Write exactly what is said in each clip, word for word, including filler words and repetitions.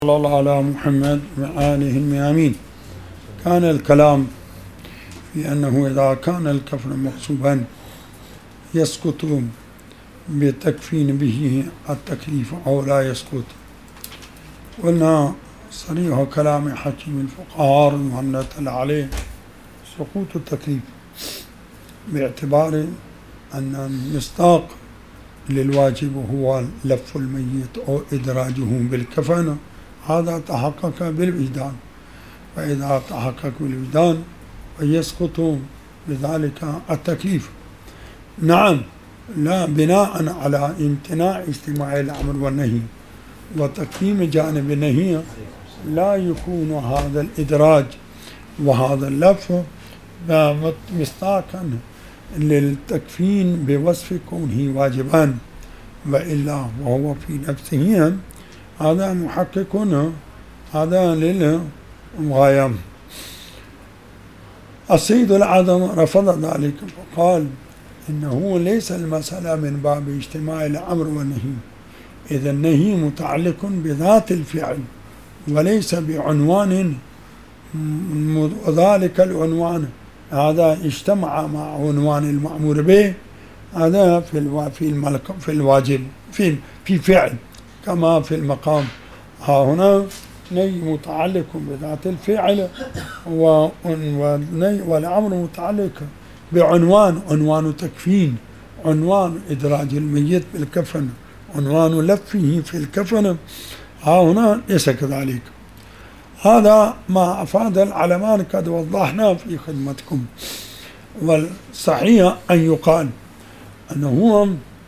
صلى الله على محمد وآله الميامين. كان الكلام في أنه إذا كان الكفن مغصوبا يسقط بتكفين به التكليف أو لا يسقط. قلنا صريح كلام حكيم الفقهاء رضوان الله عليه سقوط التكليف، باعتبار أن المصداق للواجب هو لف الميت أو إدراجه بالكفن، هذا تحقق بالوجدان، فإذا تحقق بالوجدان فيسقط بذلك التكليف. نعم، لا بناء على امتناع اجتماع الأمر والنهي وتقديم جانب النهي لا يكون هذا الإدراج وهذا اللف مصداقا للتكفين بوصف كونه واجبا، وإلا وهو في نفسه هذا محقق هذا للغاية. السيد الأعظم رفض ذلك وقال إنه ليس المسألة من باب اجتماع الأمر والنهي، إذا النهي متعلق بذات الفعل وليس بعنوان، وذلك العنوان هذا اجتمع مع عنوان المأمور به، هذا في في في الواجب في في فعل كما في المقام. ها هنا نهي متعلق بذات الفعل والأمر متعلق بعنوان، عنوان تكفين، عنوان إدراج الميت بالكفن، عنوان لفه في الكفن. ها هنا ليس كذلك. هذا ما أفاد العلمان قد وضحنا في خدمتكم. والصحيح أن يقال أنه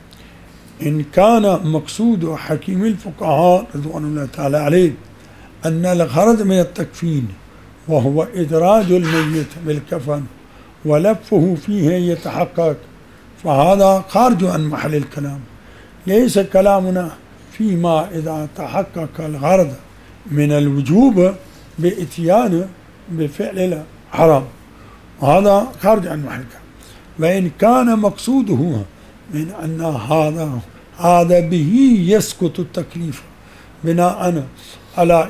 إن كان مقصود حكيم الفقهاء رضوان الله تعالى عليه أن الغرض من التكفين وهو إدراج الميت بالكفن ولفه فيه يتحقق، فهذا خارج عن محل الكلام. ليس كلامنا فيما إذا تحقق الغرض من الوجوب بإتيان بفعل الحرام، وهذا خارج عن محل الكلام. وإن كان مقصوده من أن هذا هذا به يسقط التكليف بناء على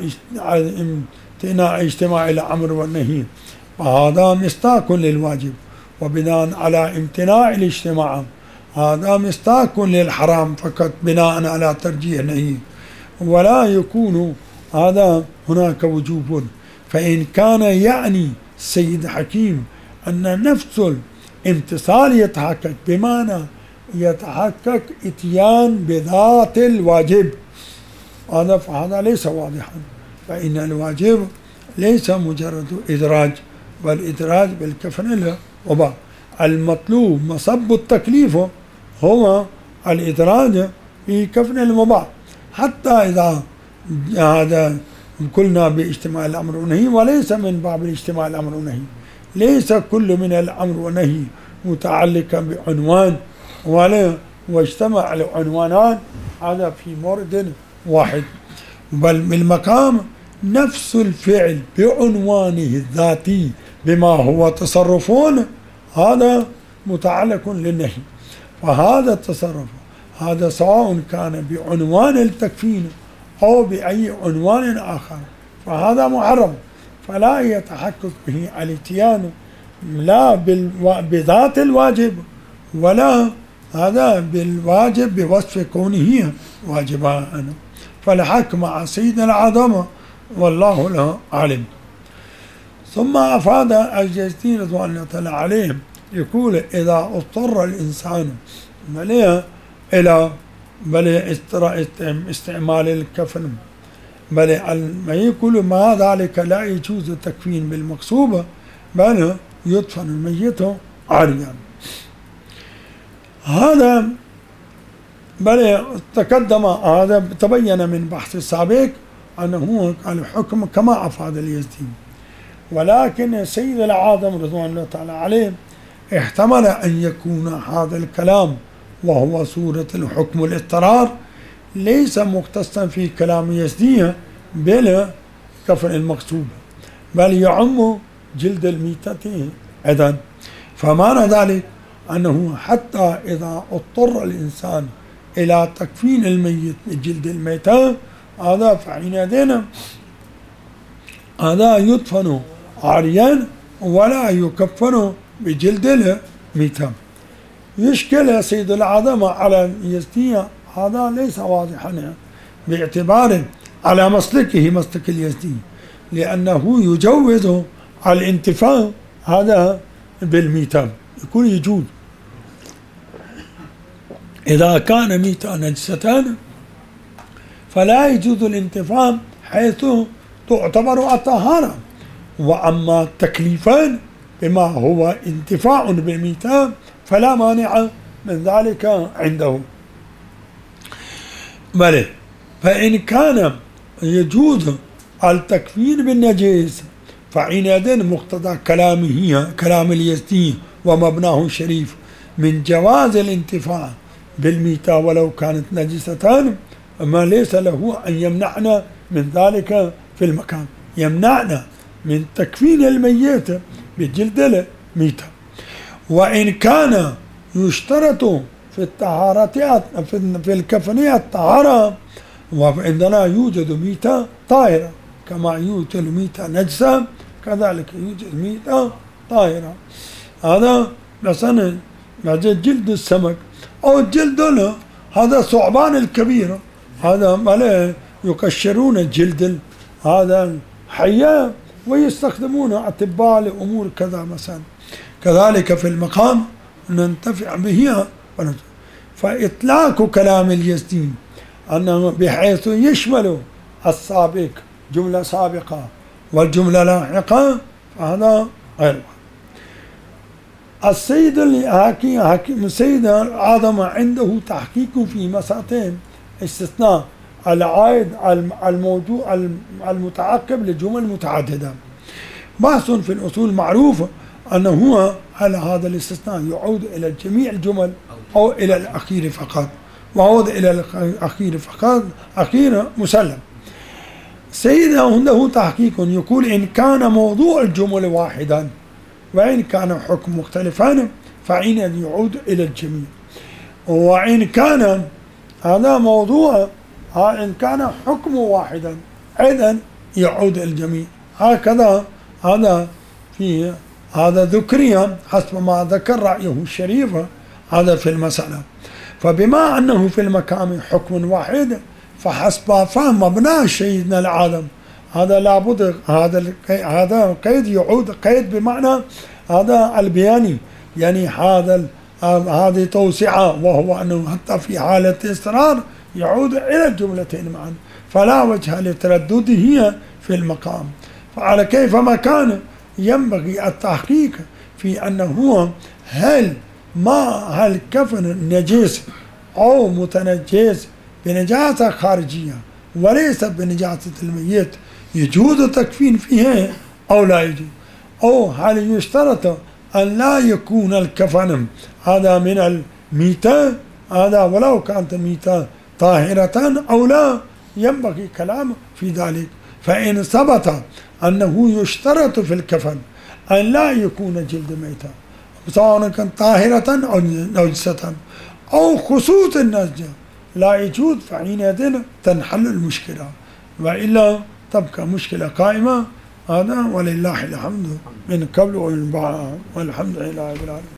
امتناع اجتماع الأمر والنهي، فهذا مصداق للواجب، وبناء على امتناع الاجتماع هذا مصداق للحرام فقط بناء على ترجيح النهي، ولا يكون هذا هناك وجوب. فإن كان يعني السيد حكيم أن نفس الامتصال يتحقق بمعنى يتحقق اتيان بذات الواجب، هذا فهذا ليس واضحا، فإن الواجب ليس مجرد إدراج، والإدراج بالكفن الوباء. المطلوب مصب التكليف هو الإدراج في كفن المباح، حتى إذا هذا قلنا باجتماع الأمر والنهي، وليس من باب الاجتماع الأمر والنهي. ليس كل من الأمر والنهي متعلقا بعنوان، ولا واجتمع العنوانان هذا في مورد واحد، بل بالمقام نفس الفعل بعنوانه الذاتي بما هو تصرفون هذا متعلق للنهي. فهذا التصرف هذا سواء كان بعنوان التكفين أو بأي عنوان آخر فهذا محرم، فلا يتحقق به الاتيان لا بذات الواجب ولا هذا بالواجب بوصف كونه واجبا. فالحق مع سيد العظمة والله له علم. ثم أفاد الجيزتي رضوان الله تعالى عليهم يقول إذا اضطر الإنسان إلى بل استعمال الكفن بل ما يقول ما ذلك لا يجوز التكفين بالمقصوبة، بل يدفن الميت عاريا. هذا بل تقدم، هذا تبين من بحث السابق أنه الحكم كما أفاد اليزدي، ولكن السيد الأعظم رضوان الله تعالى عليه احتمل أن يكون هذا الكلام وهو صورة الحكم الاضطرار ليس مختصا في كلام يزدي بالكفن المقصوب، بل يعم جلد الميتة أيضا. فمعنى ذلك أنه حتى إذا اضطر الإنسان إلى تكفين الميت بجلد الميتة هذا فحينئذ هذا يدفن عريان ولا يكفن بجلد الميتة. يشكل سيد العظمة على اليزدي هذا ليس واضحا باعتبار على مسلكه مسلك اليزدي، لأنه يجوز الانتفاع هذا بالميتة، يكون يجوز إذا كان ميتة نجستان فلا يجوز الانتفاع حيث تعتبر الطهارة، وأما التكليفان بما هو انتفاع بالميتة فلا مانع من ذلك عنده. بل فإن كان يجوز التكفين بالنجيس فحينئذ مقتضى كلامه كلام اليزدي ومبناه الشريف من جواز الانتفاع بالميتة ولو كانت نجستان، ما ليس له أن يمنعنا من ذلك في المكان، يمنعنا من تكفين الميت بجلد الميتة. وإن كان يشترط في الطهارة في الكفن الطهارة، وعندنا يوجد ميتة طاهرة كما يوجد ميتة نجسة كذلك يوجد ميتة طاهرة. هذا مثلا جلد السمك أو الجلد له هذا ثعبان الكبير، هذا ما يقشرون جلد هذا الحياة ويستخدمون أطباء لأمور كذا مثلا. كذلك في المقام ننتفع به. فإطلاق كلام اليزدي أنه بحيث يشمل السابق جملة سابقة والجملة لاحقة فهذا غير. السيد الحاكم السيد العظم عنده تحقيق في مسألتين استثناء العائد الموضوع المتعقب لجمل متعددة. بحث في الأصول معروف أنه هو على هذا الاستثناء يعود إلى جميع الجمل أو إلى الأخير فقط، وعود إلى الأخير فقط أخير مسلم. سيدنا عنده تحقيق يقول إن كان موضوع الجمل واحدا وإن كان حكم مختلفا فإن يعود إلى الجميع، وإن كان هذا موضوع إن كان حكم واحدا أيضا يعود إلى الجميع. هكذا هذا في هذا ذكريا حسب ما ذكر رأيه الشريف هذا في المسألة. فبما أنه في المكان حكم واحد فحسب فهم مبنى سيدنا العالم هذا لابد هذا هذا قيد يعود قيد بمعنى هذا البياني، يعني هذا هذه توسعة، وهو أنه حتى في حالة إصرار يعود إلى الجملتين معا، فلا وجه لتردده في المقام. فعلى كيفما كان ينبغي التحقيق في أنه هو هل ما هل كفن نجس أو متنجس بنجاسة خارجية وليس بنجاسة الميت يجوز التكفين فيها أو لا يجوز، أو هل يشترط أن لا يكون الكفن هذا من الميتة هذا ولو كانت الميتة طاهرة أو لا، ينبغي كلام في ذلك. فإن ثبت أنه يشترط في الكفن أن لا يكون جلد ميتة سواء كان طاهرة أو نجسة أو خصوص النجسة لا يجوز، فحينئذ تنحل المشكلة، وإلا تبقى مشكلة قائمة. هذا ولله الحمد من قبل ومن بعد، والحمد لله رب العالمين.